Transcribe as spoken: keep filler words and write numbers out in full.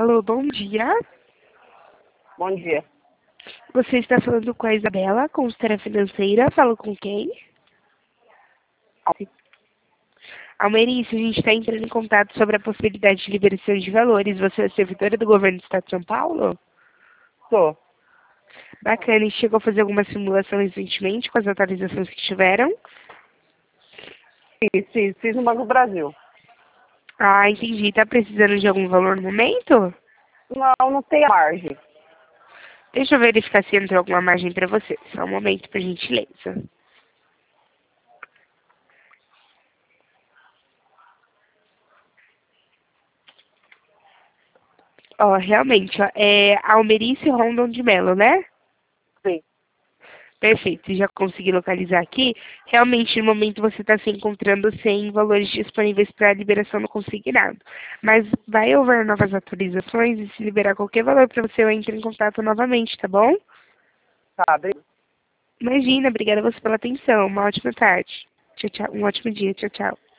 Alô, bom dia. Bom dia. Você está falando com a Isabela, consultora financeira. Falo com quem? Almerício, a gente está entrando em contato sobre a possibilidade de liberação de valores. Você é servidora do governo do Estado de São Paulo? Sou. Bacana. E chegou a fazer alguma simulação recentemente com as atualizações que tiveram? Fiz, fiz, fiz no Banco do Brasil. Ah, entendi. Está precisando de algum valor no momento? Não, não tem a margem. Deixa eu verificar se entrou alguma margem para você. Só um momento, por gentileza. Ó, realmente, ó, é Almerício Rondon de Mello, né? Sim. Perfeito, já consegui localizar aqui. Realmente, no momento, você está se encontrando sem valores disponíveis para liberação no consignado. Mas vai haver novas atualizações e se liberar qualquer valor para você, eu entro em contato novamente, tá bom? Tá, obrigada. Imagina, obrigada a você pela atenção. Uma ótima tarde. Tchau, tchau. Um ótimo dia. Tchau, tchau.